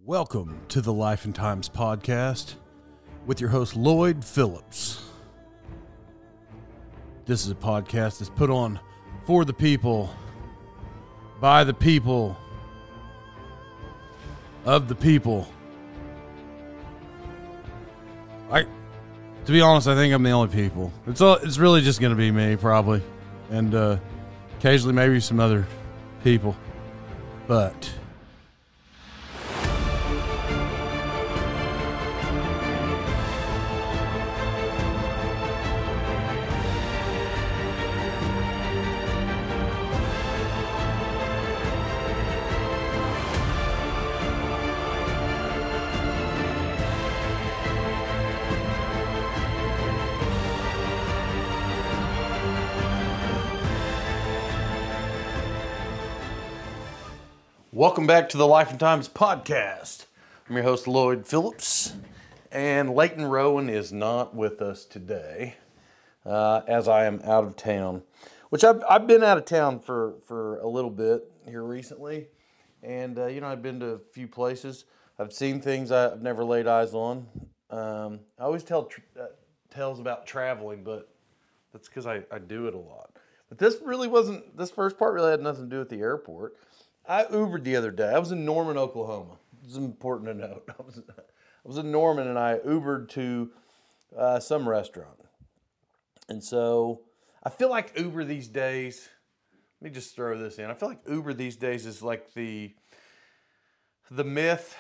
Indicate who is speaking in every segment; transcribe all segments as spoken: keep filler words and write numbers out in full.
Speaker 1: Welcome to the Life and Times podcast with your host Lloyd Phillips. This is a podcast that's put on for the people, by the people, of the people. I, to be honest, I think I'm the only people. It's all, it's really just going to be me, probably, and uh, occasionally maybe some other people, but. Welcome back to the Life and Times podcast. I'm your host, Lloyd Phillips, and Leighton Rowan is not with us today, uh, as I am out of town, which I've, I've been out of town for, for a little bit here recently, and, uh, you know, I've been to a few places. I've seen things I've never laid eyes on. Um, I always tell tr- uh, tales about traveling, but that's because I, I do it a lot. But this really wasn't, this first part really had nothing to do with the airport. I Ubered the other day. I was in Norman, Oklahoma. It's important to note. I was, I was in Norman and I Ubered to uh, some restaurant. And so I feel like Uber these days, let me just throw this in. I feel like Uber these days is like the, the myth.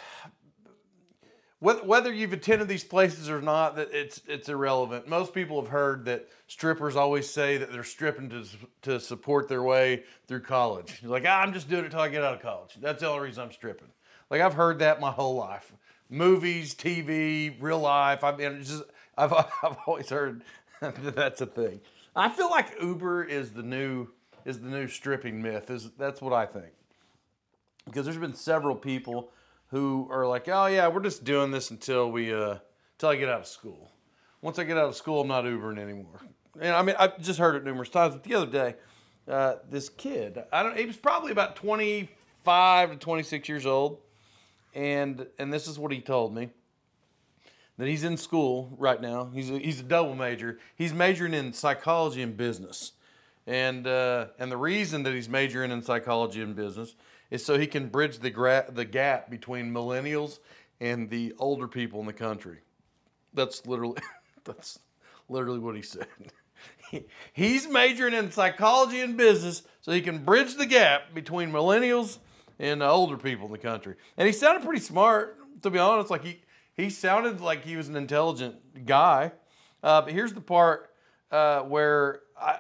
Speaker 1: Whether you've attended these places or not, that it's it's irrelevant. Most people have heard that strippers always say that they're stripping to to support their way through college. You're like, ah, I'm just doing it until I get out of college. That's the only reason I'm stripping. Like, I've heard that my whole life. Movies, T V, real life. I mean, it's just I've I've always heard that that's a thing. I feel like Uber is the new is the new stripping myth. Is that's what I think. Because there's been several people who are like, oh yeah, we're just doing this until we, uh, until I get out of school. Once I get out of school, I'm not Ubering anymore. And I mean, I've just heard it numerous times. But the other day, uh, this kid, I don't, he was probably about twenty-five to twenty-six years old, and and this is what he told me. That he's in school right now. He's a, he's a double major. He's majoring in psychology and business, and uh, and the reason that he's majoring in psychology and business is so he can bridge the gra- the gap between millennials and the older people in the country. That's literally that's literally what he said. He, he's majoring in psychology and business so he can bridge the gap between millennials and the older people in the country. And he sounded pretty smart, to be honest. Like he he sounded like he was an intelligent guy. Uh, but here's the part uh, where I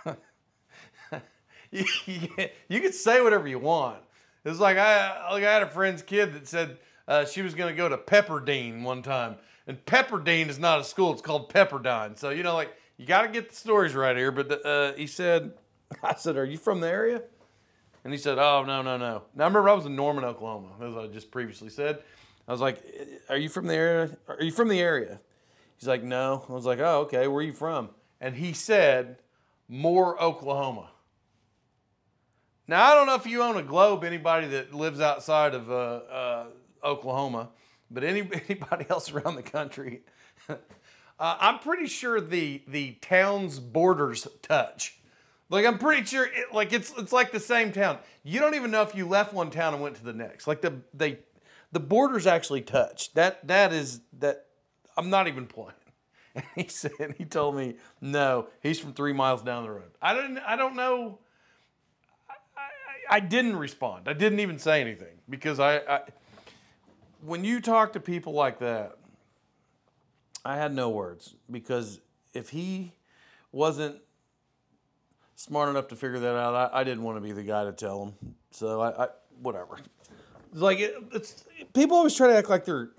Speaker 1: you, you can say whatever you want. It was like I, like I had a friend's kid that said uh, she was going to go to Pepperdine one time. And Pepperdine is not a school. It's called Pepperdine. So, you know, like, you got to get the stories right here. But uh, he said, I said, are you from the area? And he said, oh, no, no, no. Now, I remember I was in Norman, Oklahoma, as I just previously said. I was like, are you from the area? Are you from the area? He's like, no. I was like, oh, okay. Where are you from? And he said, Moore, Oklahoma. Now, I don't know if you own a globe, anybody that lives outside of uh, uh, Oklahoma, but any, anybody else around the country, uh, I'm pretty sure the the town's borders touch. Like, I'm pretty sure, it, like, it's it's like the same town. You don't even know if you left one town and went to the next. Like, the they the borders actually touch. That that is, that, I'm not even playing. And he said, he told me, no, he's from three miles down the road. I don't, I don't know. I didn't respond. I didn't even say anything because I, I, when you talk to people like that, I had no words, because if he wasn't smart enough to figure that out, I, I didn't want to be the guy to tell him. So I, I whatever. It's like it, it's people always try to act like they're.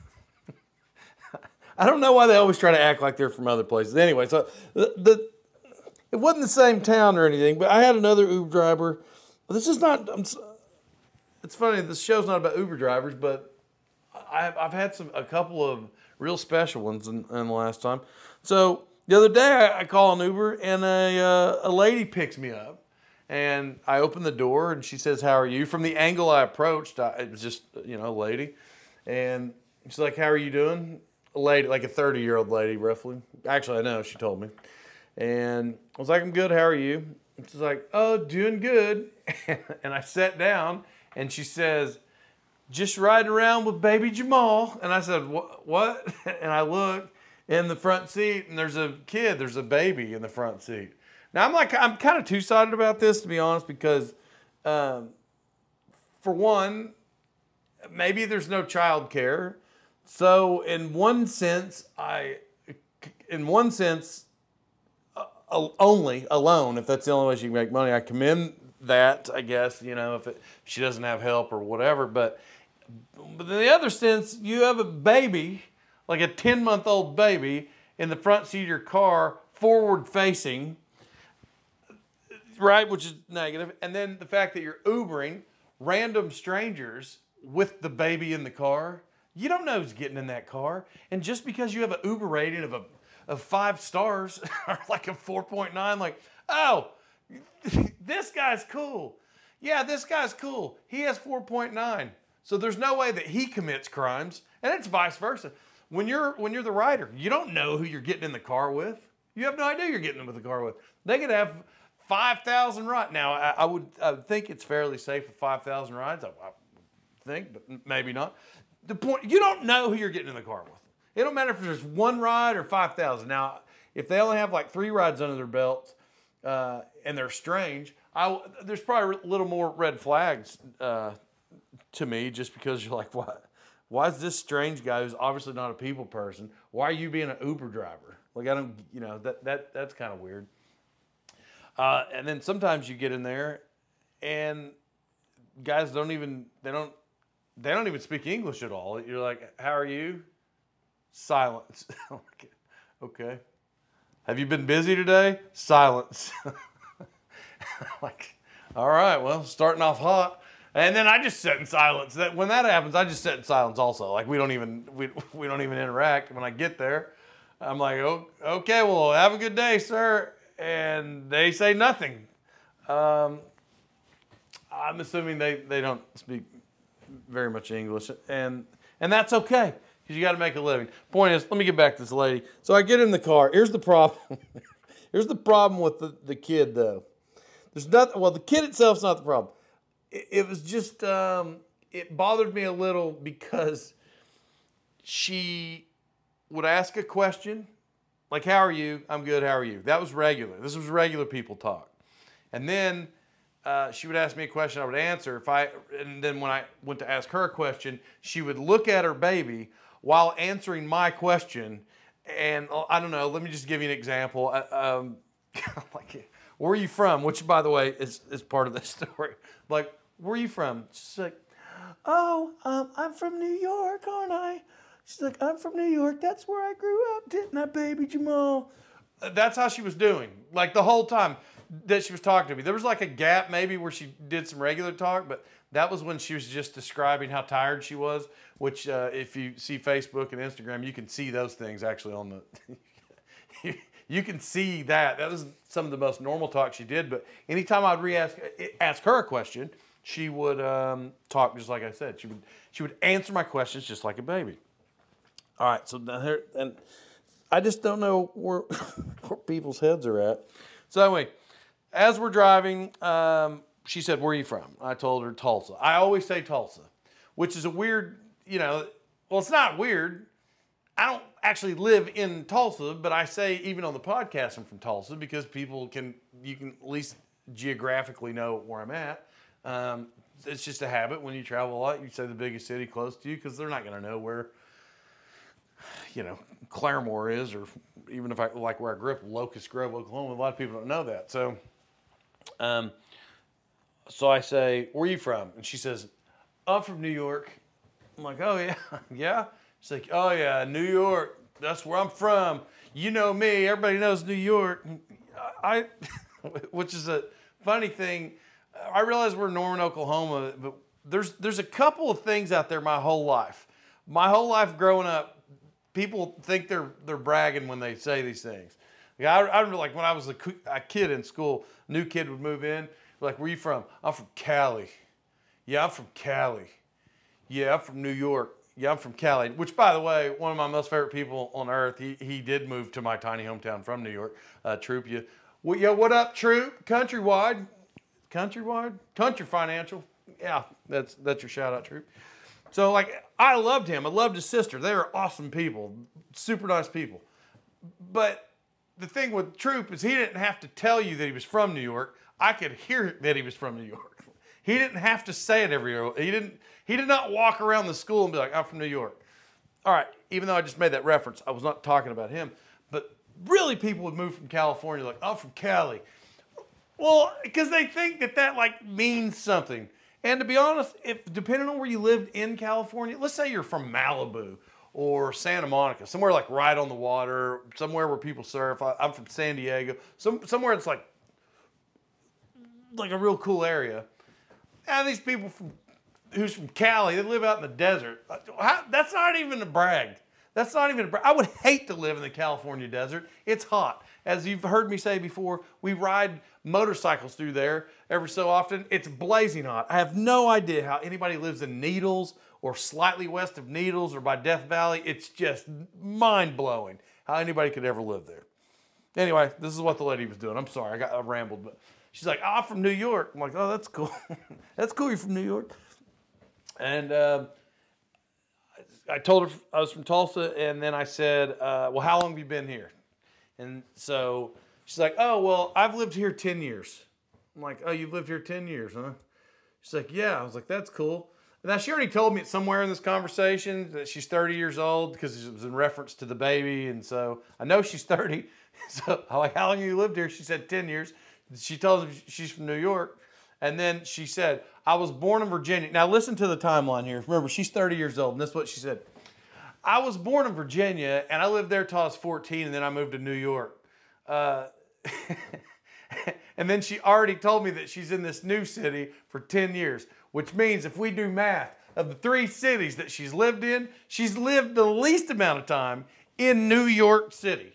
Speaker 1: I don't know why they always try to act like they're from other places. Anyway, so the, the it wasn't the same town or anything, but I had another Uber driver. This is not, I'm, it's funny, this show's not about Uber drivers, but I've, I've had some a couple of real special ones in, in the last time. So the other day I, I call an Uber and a, uh, a lady picks me up And I opened the door, and she says, "How are you?" From the angle I approached, I, it was just, you know, a lady. And she's like, "How are you doing?" A lady, like a thirty-year-old lady, roughly. Actually, I know, she told me. And I was like, "I'm good, how are you?" And she's like, "Oh, doing good." And I sat down, and she says, "Just riding around with baby Jamal." And I said, "What? What?" And I looked in the front seat, and there's a kid, there's a baby in the front seat. Now, I'm like, I'm kind of two-sided about this, to be honest, because um, for one, maybe there's no child care. So in one sense, I, in one sense, uh, only, alone, if that's the only way she can make money, I commend that, I guess, you know, if, it, if she doesn't have help or whatever. But, but in the other sense, you have a baby, like a ten-month-old baby, in the front seat of your car, forward-facing, right, which is negative. And then the fact that you're Ubering random strangers with the baby in the car, you don't know who's getting in that car. And just because you have an Uber rating of a of five stars or like a four point nine, like, oh, this guy's cool. Yeah, this guy's cool. He has four point nine. So there's no way that he commits crimes. And it's vice versa. When you're when you're the rider, you don't know who you're getting in the car with. You have no idea you're getting in with the car with. They could have five thousand rides. Now, I, I, would, I would think it's fairly safe for five thousand rides. I, I think, but maybe not. The point, you don't know who you're getting in the car with. It don't matter if there's one ride or five thousand. Now, if they only have like three rides under their belts uh, and they're strange, I, there's probably a little more red flags uh, to me, just because you're like, what? Why is this strange guy who's obviously not a people person? Why are you being an Uber driver? Like, I don't, you know, that that that's kind of weird. Uh, and then sometimes you get in there, and guys don't even they don't they don't even speak English at all. You're like, "How are you?" Silence. Okay. "Have you been busy today?" Silence. Like, all right, well, starting off hot. And then I just sit in silence. That when that happens, I just sit in silence also. Like, we don't even we we don't even interact. When I get there, I'm like, "Oh, okay, well, have a good day, sir." And they say nothing. Um, I'm assuming they, they don't speak very much English, and and that's okay, because you got to make a living. Point is, let me get back to this lady. So I get in the car. Here's the problem. Here's the problem with the, the kid, though. There's nothing. Well, the kid itself's not the problem. It, it was just um, it bothered me a little because she would ask a question. Like, "How are you?" "I'm good, how are you?" That was regular. This was regular people talk. And then uh, she would ask me a question, I would answer. If I, and then when I went to ask her a question, she would look at her baby while answering my question. And uh, I don't know, let me just give you an example. Uh, um, like, "Where are you from?" Which, by the way, is, is part of this story. Like, "Where are you from?" She's like, "Oh, um, I'm from New York, aren't I?" She's like, "I'm from New York. That's where I grew up, didn't I, baby Jamal?" That's how she was doing. Like, the whole time that she was talking to me. There was like a gap maybe where she did some regular talk, but that was when she was just describing how tired she was, which uh, if you see Facebook and Instagram, you can see those things actually on the... you, you can see that. That was some of the most normal talk she did, but anytime I'd re-ask ask her a question, she would um, talk just like I said. She would, she would answer my questions just like a baby. All right, so now here, and I just don't know where, where people's heads are at. So anyway, as we're driving, um, she said, "Where are you from?" I told her Tulsa. I always say Tulsa, which is a weird, you know, well, it's not weird. I don't actually live in Tulsa, but I say even on the podcast I'm from Tulsa because people can, you can at least geographically know where I'm at. Um, it's just a habit. When you travel a lot, you say the biggest city close to you because they're not going to know where, you know, Claremore is, or even if I, like where I grew up, Locust Grove, Oklahoma. A lot of people don't know that. So, um, so I say, "Where are you from?" And she says, "I'm from New York." I'm like, "Oh yeah, yeah." She's like, "Oh yeah, New York. That's where I'm from. You know me. Everybody knows New York." I, which is a funny thing. I realize we're in Norman, Oklahoma, but there's there's a couple of things out there my whole life. My whole life growing up, people think they're they're bragging when they say these things. Like I, I remember, like when I was a, a kid in school, new kid would move in, Like, where you from? I'm from Cali. Yeah, I'm from Cali. Yeah, I'm from New York. Yeah, I'm from Cali. Which, by the way, one of my most favorite people on earth. He he did move to my tiny hometown from New York. Uh, Troop, you. Well, yo, what up, Troop? Countrywide. Countrywide? Country Financial. Yeah, that's that's your shout out, Troop. So, like, I loved him. I loved his sister. They were awesome people. Super nice people. But the thing with Troop is he didn't have to tell you that he was from New York. I could hear that he was from New York. He didn't have to say it every year. He didn't. He did not walk around the school and be like, "I'm from New York." All right. Even though I just made that reference, I was not talking about him. But really, people would move from California like, "I'm from Cali." Well, because they think that that like means something. And to be honest, if depending on where you lived in California, let's say you're from Malibu or Santa Monica, somewhere like right on the water, somewhere where people surf. I, I'm from San Diego, some somewhere it's like like a real cool area. And these people from who's from Cali, they live out in the desert. How, that's not even a brag. That's not even a brag. I would hate to live in the California desert. It's hot. As you've heard me say before, we ride motorcycles through there every so often. It's blazing hot. I have no idea how anybody lives in Needles or slightly west of Needles or by Death Valley. It's just mind-blowing how anybody could ever live there. Anyway, this is what the lady was doing. I'm sorry, I got I rambled, but she's like, "Oh, I'm from New York." I'm like, "Oh, that's cool. That's cool. You're from New York." And uh, I told her I was from Tulsa, and then I said, uh, "Well, how long have you been here?" And so she's like, "Oh, well, I've lived here ten years." I'm like, "Oh, you've lived here ten years, huh?" She's like, "Yeah." I was like, "That's cool." Now, she already told me somewhere in this conversation that she's thirty years old because it was in reference to the baby. And so I know she's thirty. So I'm like, "How long have you lived here?" She said ten years. She tells me she's from New York. And then she said, "I was born in Virginia." Now, listen to the timeline here. Remember, she's thirty years old, and this is what she said. "I was born in Virginia, and I lived there till I was fourteen, and then I moved to New York." Uh, and then she already told me that she's in this new city for ten years, which means if we do math, of the three cities that she's lived in, she's lived the least amount of time in New York City.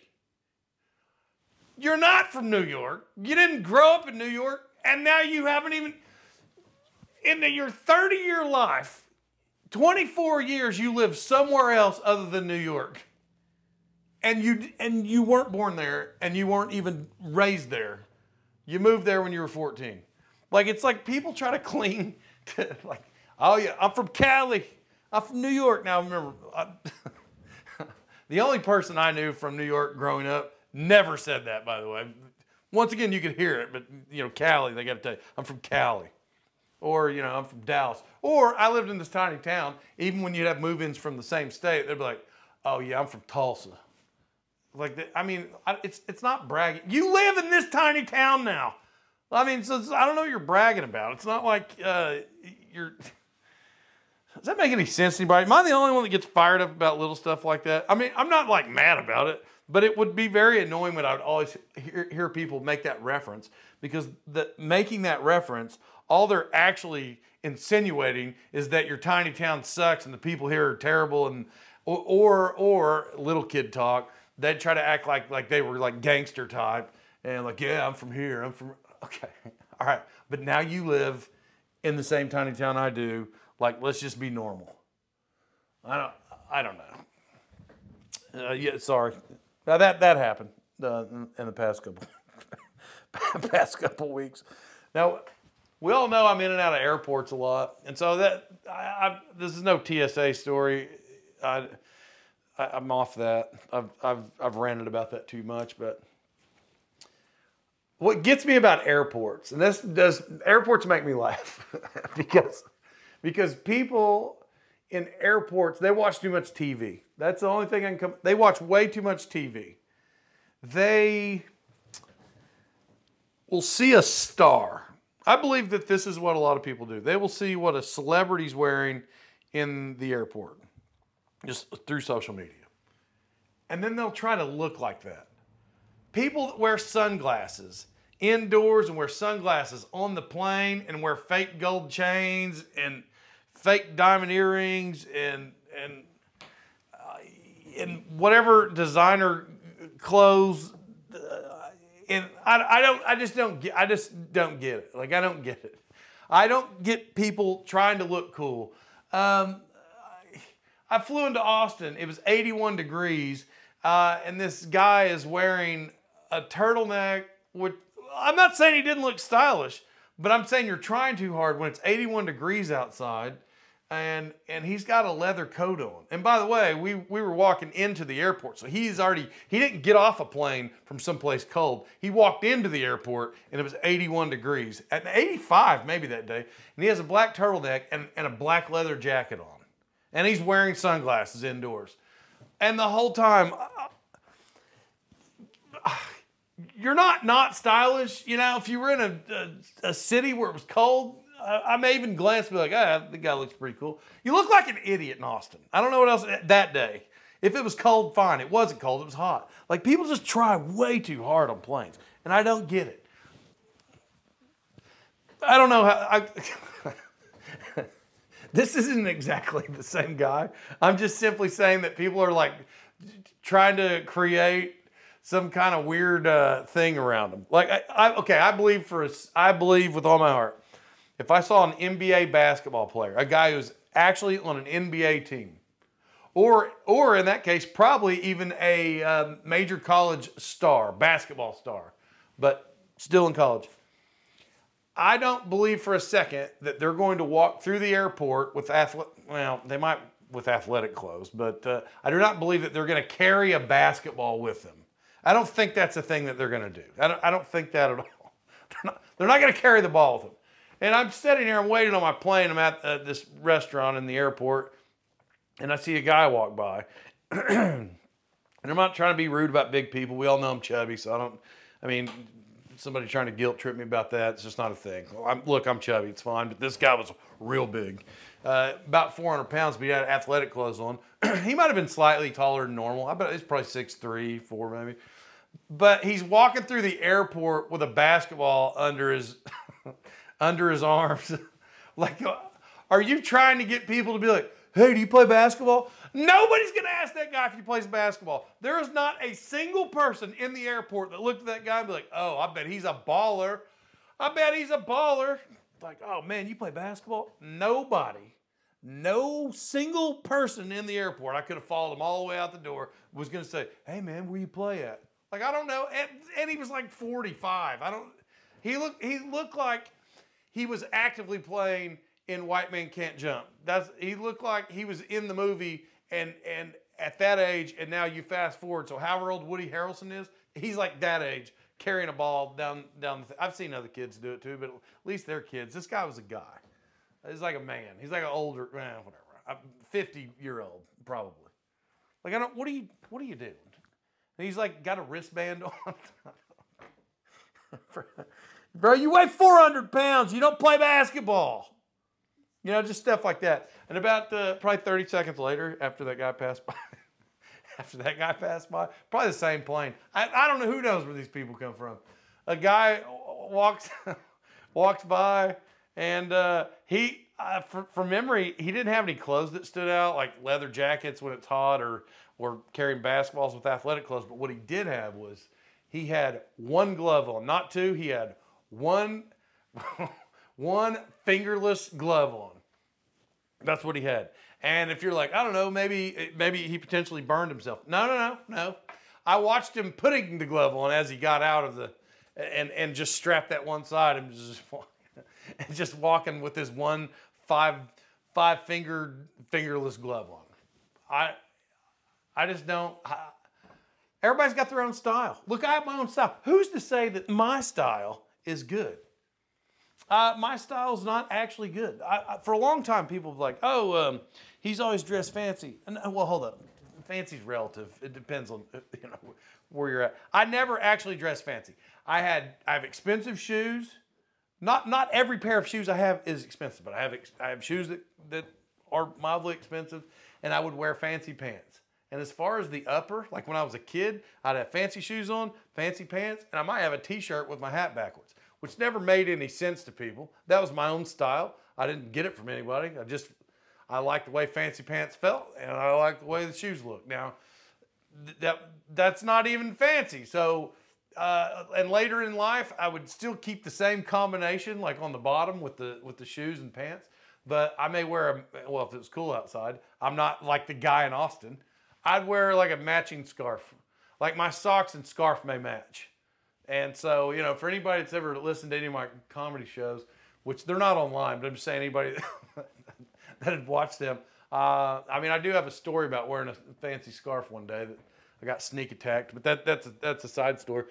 Speaker 1: You're not from New York. You didn't grow up in New York, and now you haven't even, in your thirty-year life, twenty-four years you lived somewhere else other than New York. And you and you weren't born there, and you weren't even raised there. You moved there when you were fourteen. Like, it's like people try to cling to, like, "Oh yeah, I'm from Cali. I'm from New York." Now, remember, I, the only person I knew from New York growing up never said that, by the way. Once again, you could hear it, but, you know, Cali, they got to tell you, "I'm from Cali." Or, you know, "I'm from Dallas." Or I lived in this tiny town. Even when you'd have move-ins from the same state, they'd be like, "Oh yeah, I'm from Tulsa." Like, the, I mean, it's it's not bragging. You live in this tiny town now. I mean, so I don't know what you're bragging about. It's not like uh, you're. Does that make any sense to anybody? Am I the only one that gets fired up about little stuff like that? I mean, I'm not like mad about it, but it would be very annoying when I would always hear, hear people make that reference, because the, making that reference, all they're actually insinuating is that your tiny town sucks and the people here are terrible, and or or, or little kid talk. They'd try to act like like they were like gangster type and like, "Yeah, I'm from here. I'm from." Okay, all right, but now you live in the same tiny town I do. Like, let's just be normal. I don't. I don't know. Uh, yeah, sorry. Now that that happened uh, in the past couple past couple weeks. Now, we all know I'm in and out of airports a lot, and so that I, I, this is no T S A story. I, I, I'm off that. I've I've I've ranted about that too much, but what gets me about airports, and this does, airports make me laugh because because people in airports, they watch too much T V. That's the only thing I can come. They watch way too much T V. They will see a star. I believe that this is what a lot of people do. They will see what a celebrity's wearing in the airport, just through social media. And then they'll try to look like that. People that wear sunglasses indoors and wear sunglasses on the plane and wear fake gold chains and fake diamond earrings and and uh, and whatever designer clothes uh, and I, I don't, I just don't get, I just don't get it. Like, I don't get it. I don't get people trying to look cool. Um, I flew into Austin. It was eighty-one degrees, uh, and this guy is wearing a turtleneck. With, I'm not saying he didn't look stylish, but I'm saying you're trying too hard when it's eighty-one degrees outside, and and he's got a leather coat on. And by the way, we we were walking into the airport, so he's already he didn't get off a plane from someplace cold. He walked into the airport, and it was eighty-one degrees, at eighty-five maybe that day, and he has a black turtleneck and, and a black leather jacket on. And he's wearing sunglasses indoors. And the whole time, uh, you're not not stylish. You know, if you were in a, a, a city where it was cold, I, I may even glance and be like, ah, the guy looks pretty cool. You look like an idiot in Austin. I don't know what else that day. If it was cold, fine. It wasn't cold, it was hot. Like, people just try way too hard on planes. And I don't get it. I don't know how... I, This isn't exactly the same guy. I'm just simply saying that people are like trying to create some kind of weird uh, thing around them. Like, I, I, okay, I believe for a, I believe with all my heart, if I saw an N B A basketball player, a guy who's actually on an N B A team, or or in that case, probably even a um, major college star, basketball star, but still in college. I don't believe for a second that they're going to walk through the airport with athletic, well, they might with athletic clothes, but uh, I do not believe that they're going to carry a basketball with them. I don't think that's a thing that they're going to do. I don't, I don't think that at all. They're not, they're not going to carry the ball with them. And I'm sitting here, I'm waiting on my plane. I'm at uh, this restaurant in the airport, and I see a guy walk by. And I'm not trying to be rude about big people. We all know I'm chubby, so I don't, I mean, somebody trying to guilt trip me about that, it's just not a thing. I'm, look, I'm chubby, it's fine, but this guy was real big. Uh, about four hundred pounds, but he had athletic clothes on. He might have been slightly taller than normal. I bet he's probably six three, four maybe. But he's walking through the airport with a basketball under his under his arms. Like, are you trying to get people to be like, hey, do you play basketball? Nobody's going to ask that guy if he plays basketball. There is not a single person in the airport that looked at that guy and be like, oh, I bet he's a baller. I bet he's a baller. Like, oh, man, you play basketball? Nobody, no single person in the airport, I could have followed him all the way out the door, was going to say, hey, man, where you play at? Like, I don't know. And, and he was like forty-five. I don't, he looked, he looked like he was actively playing in White Man Can't Jump. That's, he looked like he was in the movie and and at that age, and now you fast forward, so however old Woody Harrelson is, he's like that age, carrying a ball down, down the th- I've seen other kids do it too, but at least they're kids. This guy was a guy. He's like a man. He's like an older, eh, whatever, fifty-year-old probably. Like, I don't, what are you, what are you doing? And he's like got a wristband on. Bro, you weigh four hundred pounds. You don't play basketball. You know, just stuff like that. And about uh, probably thirty seconds later, after that guy passed by, after that guy passed by, probably the same plane. I, I don't know, who knows where these people come from. A guy walks walks by, and uh, he, uh, for, from memory, he didn't have any clothes that stood out, like leather jackets when it's hot, or or carrying basketballs with athletic clothes. But what he did have was he had one glove on, not two. He had one. One fingerless glove on. That's what he had. And if you're like, I don't know, maybe maybe he potentially burned himself. No, no, no, no. I watched him putting the glove on as he got out of the, and, and just strapped that one side and just, and just walking with his one five five fingered fingerless glove on. I I just don't. I, everybody's got their own style. Look, I have my own style. Who's to say that my style is good? Uh, my style's not actually good. I, I, for a long time, people were like, oh, um, he's always dressed fancy. And, well, hold up. Fancy's relative. It depends on, you know, where you're at. I never actually dressed fancy. I had I have expensive shoes. Not not every pair of shoes I have is expensive, but I have I have shoes that, that are mildly expensive, and I would wear fancy pants. And as far as the upper, like when I was a kid, I'd have fancy shoes on, fancy pants, and I might have a t-shirt with my hat backwards, which never made any sense to people. That was my own style. I didn't get it from anybody. I just, I liked the way fancy pants felt, and I liked the way the shoes looked. Now, that that's not even fancy. So Uh, and later in life, I would still keep the same combination, like on the bottom with the with the shoes and pants. But I may wear a well, if it was cool outside. I'm not like the guy in Austin. I'd wear like a matching scarf, like my socks and scarf may match. And so, you know, for anybody that's ever listened to any of my comedy shows, which they're not online, but I'm just saying anybody that had watched them. Uh, I mean, I do have a story about wearing a fancy scarf one day that I got sneak attacked, but that that's a, that's a side story.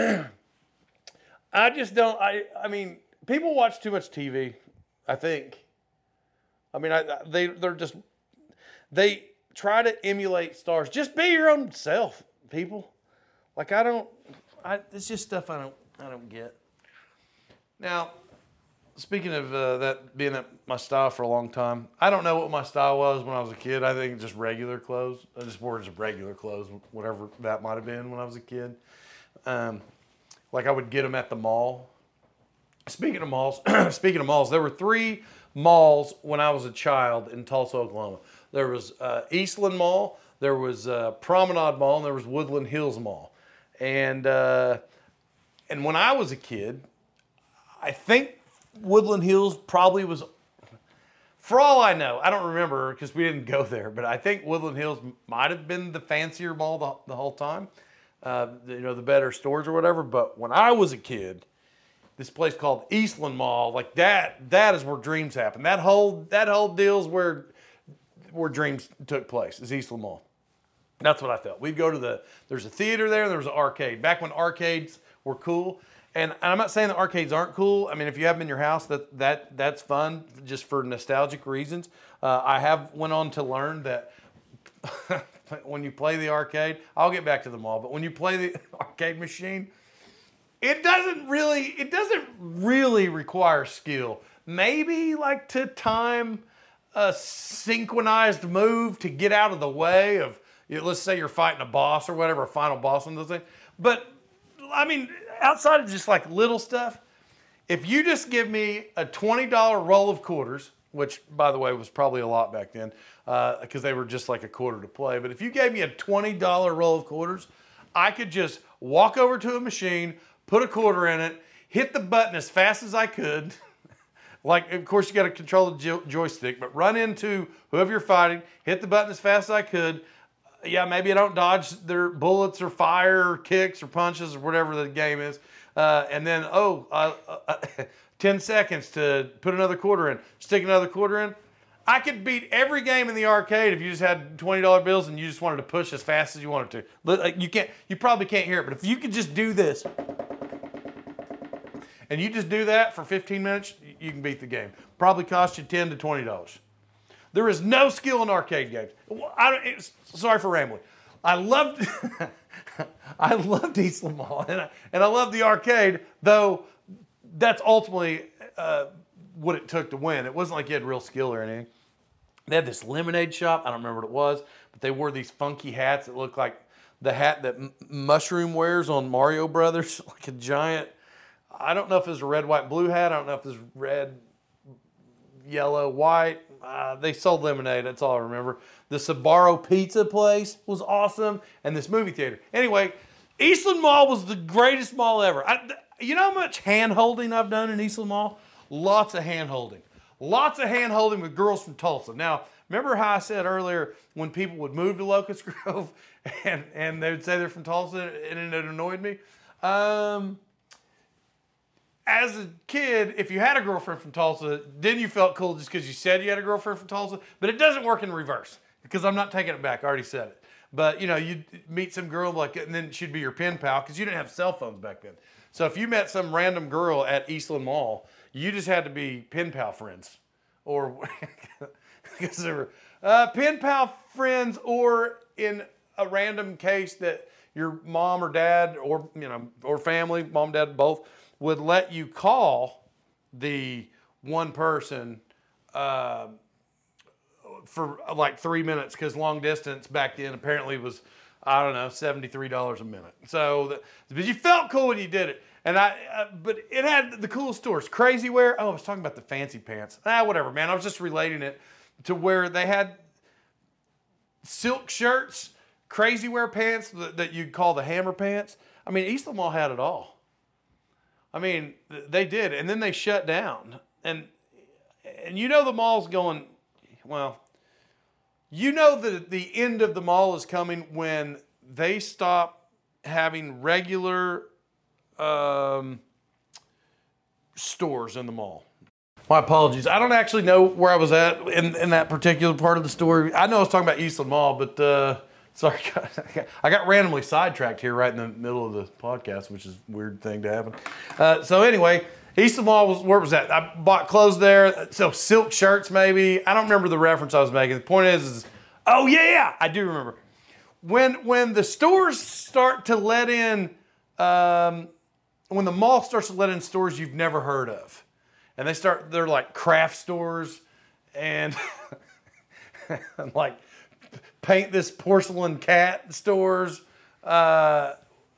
Speaker 1: I just don't. I I mean, people watch too much T V. I think. I mean, I, they they're just they try to emulate stars. Just be your own self, people. Like I don't. I it's just stuff I don't I don't get. Now, speaking of uh, that being that my style for a long time, I don't know what my style was when I was a kid. I think just regular clothes. I just wore just regular clothes, whatever that might have been when I was a kid. Um, like I would get them at the mall. Speaking of malls, speaking of malls, there were three malls when I was a child in Tulsa, Oklahoma. There was uh, Eastland Mall, there was uh, Promenade Mall, and there was Woodland Hills Mall. And uh, and when I was a kid, I think Woodland Hills probably was, for all I know, I don't remember because we didn't go there, but I think Woodland Hills might have been the fancier mall the, the whole time, uh, you know, the better stores or whatever. But when I was a kid, this place called Eastland Mall, like that, that is where dreams happen. That whole that whole deal's where where dreams took place, is Eastland Mall. That's what I felt. We'd go to the, there's a theater there, there was an arcade. Back when arcades were cool. And I'm not saying that arcades aren't cool. I mean, if you have them in your house, that that that's fun, just for nostalgic reasons. Uh, I have went on to learn that when you play the arcade, I'll get back to the mall, but when you play the arcade machine, it doesn't really, it doesn't really require skill. Maybe like to time a synchronized move to get out of the way of, you know, let's say you're fighting a boss or whatever, a final boss on those things. But I mean, outside of just like little stuff, if you just give me a twenty dollar roll of quarters, which by the way was probably a lot back then, because uh, they were just like a quarter to play. But if you gave me a twenty dollar roll of quarters, I could just walk over to a machine, put a quarter in it, hit the button as fast as I could. Like, of course, you got to control the jo- joystick, but run into whoever you're fighting, hit the button as fast as I could. Yeah, maybe I don't dodge their bullets or fire or kicks or punches or whatever the game is. Uh, and then, oh, uh, uh, ten seconds to put another quarter in, stick another quarter in. I could beat every game in the arcade if you just had twenty dollar bills and you just wanted to push as fast as you wanted to. You can't, you probably can't hear it, but if you could just do this, and you just do that for fifteen minutes, you can beat the game. Probably cost you ten to twenty dollars. There is no skill in arcade games. I don't, it's, sorry for rambling. I loved, I loved Eastland Mall, and I, and I loved the arcade, though that's ultimately uh, what it took to win. It wasn't like you had real skill or anything. They had this lemonade shop. I don't remember what it was, but they wore these funky hats that looked like the hat that M- Mushroom wears on Mario Brothers, like a giant, I don't know if it was a red, white, blue hat. I don't know if it was red, yellow, white. Uh, they sold lemonade. That's all I remember. The Sbarro pizza place was awesome, and this movie theater. Anyway, Eastland Mall was the greatest mall ever. I, you know how much hand-holding I've done in Eastland Mall? Lots of hand-holding. Lots of hand-holding with girls from Tulsa. Now, remember how I said earlier when people would move to Locust Grove and, and they would say they're from Tulsa and it annoyed me? Um... As a kid, if you had a girlfriend from Tulsa, then you felt cool just because you said you had a girlfriend from Tulsa. But it doesn't work in reverse, because I'm not taking it back. I already said it. But, you know, you'd meet some girl, like, and then she'd be your pen pal, because you didn't have cell phones back then. So if you met some random girl at Eastland Mall, you just had to be pen pal friends. Or, because there were uh, pen pal friends, or in a random case that your mom or dad, or, you know, or family, mom, dad, both, would let you call the one person uh, for like three minutes because long distance back then apparently was, I don't know, seventy-three dollars a minute. So, the, but you felt cool when you did it. And I, uh, but it had the coolest stores. Crazy Wear. Oh, I was talking about the fancy pants. Ah, whatever, man. I was just relating it to where they had silk shirts crazy wear pants that, that you'd call the hammer pants. I mean, Eastland Mall had it all. I mean, they did, and then they shut down. And and you know the mall's going, well, you know that the end of the mall is coming when they stop having regular um, stores in the mall. My apologies. I don't actually know where I was at in, in that particular part of the story. I know I was talking about Eastland Mall, but uh, sorry, I got randomly sidetracked here right in the middle of the podcast, which is a weird thing to happen. Uh, so anyway, Eastland Mall, was where was that? I bought clothes there. So silk shirts maybe. I don't remember the reference I was making. The point is, is oh yeah, I do remember. When, when the stores start to let in, um, when the mall starts to let in stores you've never heard of, and they start, they're like craft stores and like paint this porcelain cat stores. Uh,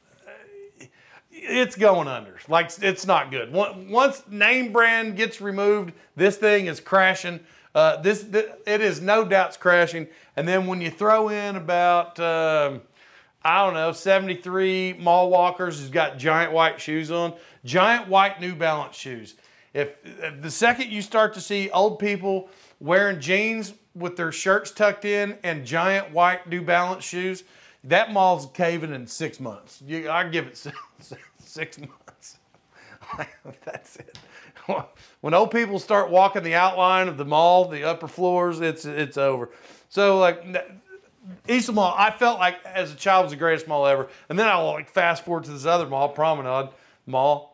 Speaker 1: it's going under. Like, it's not good. Once name brand gets removed, this thing is crashing. Uh, this, this, it is no doubts crashing. And then when you throw in about, um, I don't know, seventy-three mall walkers who's got giant white shoes on, giant white New Balance shoes. If, if the second you start to see old people wearing jeans with their shirts tucked in and giant white New Balance shoes, that mall's caving in six months. You, I give it six, six months. That's it. When old people start walking the outline of the mall, the upper floors, it's it's over. So like Eastland Mall, I felt like as a child was the greatest mall ever. And then I like fast forward to this other mall, Promenade Mall.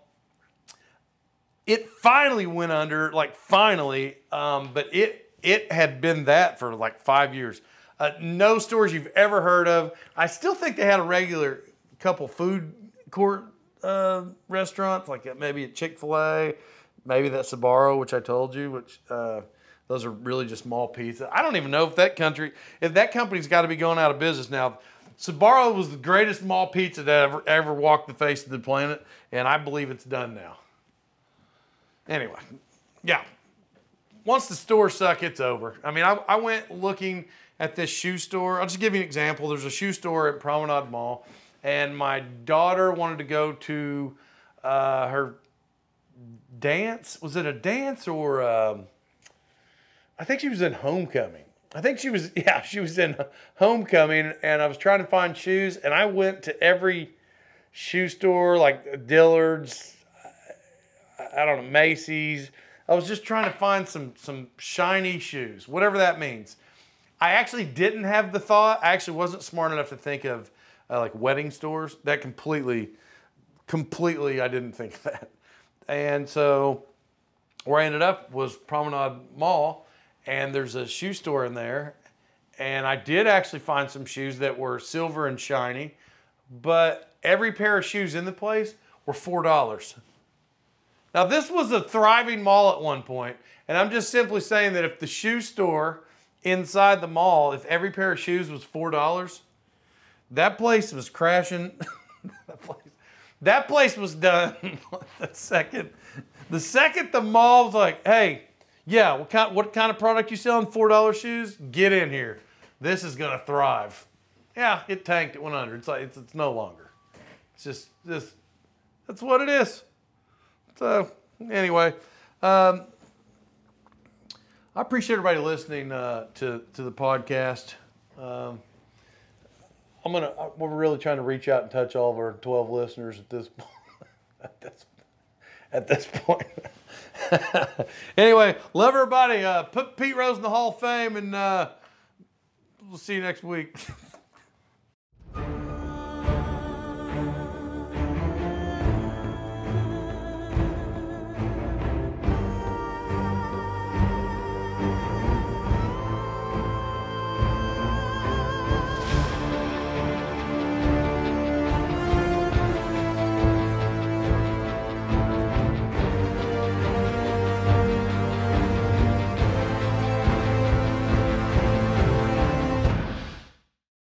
Speaker 1: It finally went under, like finally, um, but it it had been that for like five years. Uh, no stores you've ever heard of. I still think they had a regular couple food court uh, restaurants, like maybe a Chick-fil-A, maybe that Sbarro, which I told you, which uh, those are really just mall pizza. I don't even know if that country, if that company's got to be going out of business now. Sbarro was the greatest mall pizza that ever ever walked the face of the planet, and I believe it's done now. Anyway, yeah. Once the stores suck, it's over. I mean, I, I went looking at this shoe store. I'll just give you an example. There's a shoe store at Promenade Mall, and my daughter wanted to go to uh, her dance. Was it a dance or um, I think she was in homecoming. I think she was, yeah, she was in homecoming, and I was trying to find shoes, and I went to every shoe store, like Dillard's, I don't know, Macy's. I was just trying to find some some shiny shoes, whatever that means. I actually didn't have the thought. I actually wasn't smart enough to think of uh, like wedding stores. That completely, completely, I didn't think of that. And so where I ended up was Promenade Mall, and there's a shoe store in there. And I did actually find some shoes that were silver and shiny, but every pair of shoes in the place were four dollars. Now, this was a thriving mall at one point, and I'm just simply saying that if the shoe store inside the mall, if every pair of shoes was four dollars, that place was crashing. that, place, that place was done the second, the second the mall was like, hey, yeah, what kind, what kind of product you selling? four dollar shoes? Get in here. This is going to thrive. Yeah, it tanked. It went under. It's like it's, it's no longer. It's just, just, that's what it is. So, anyway, um, I appreciate everybody listening uh, to to the podcast. Um, I'm gonna. We're really trying to reach out and touch all of our twelve listeners at this at this at this point. Anyway, love everybody. Uh, put Pete Rose in the Hall of Fame, and uh, we'll see you next week.